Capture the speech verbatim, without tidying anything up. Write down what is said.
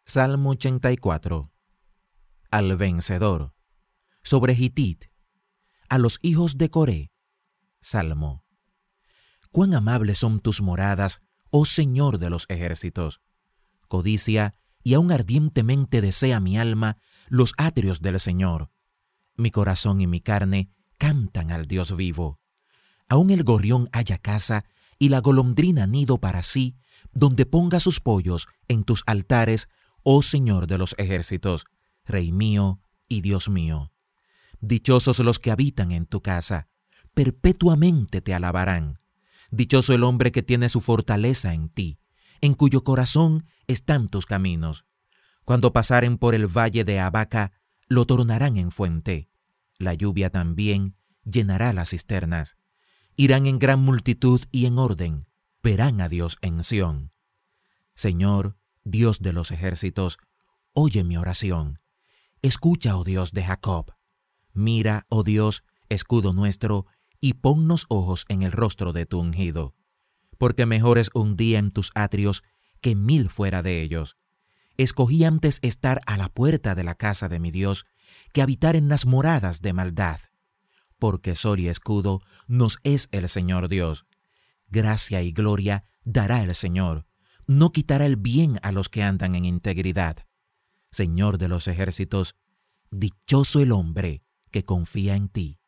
Salmo ochenta y cuatro. Al vencedor. Sobre Gitit. A los hijos de Coré. Salmo. Cuán amables son tus moradas, oh Señor de los ejércitos. Codicia y aún ardientemente desea mi alma los atrios del Señor. Mi corazón y mi carne cantan al Dios vivo. Aún el gorrión halla casa y la golondrina nido para sí, donde ponga sus pollos en tus altares, oh Señor de los ejércitos, Rey mío y Dios mío. Dichosos los que habitan en tu casa, perpetuamente te alabarán. Dichoso el hombre que tiene su fortaleza en ti, en cuyo corazón están tus caminos. Cuando pasaren por el valle de Abaca, lo tornarán en fuente. La lluvia también llenará las cisternas. Irán en gran multitud y en orden, verán a Dios en Sión. Señor, Dios de los ejércitos, oye mi oración. Escucha, oh Dios de Jacob. Mira, oh Dios, escudo nuestro, y ponnos ojos en el rostro de tu ungido. Porque mejor es un día en tus atrios que mil fuera de ellos. Escogí antes estar a la puerta de la casa de mi Dios que habitar en las moradas de maldad. Porque sol y escudo nos es el Señor Dios. Gracia y gloria dará el Señor. No quitará el bien a los que andan en integridad. Señor de los ejércitos, dichoso el hombre que confía en ti.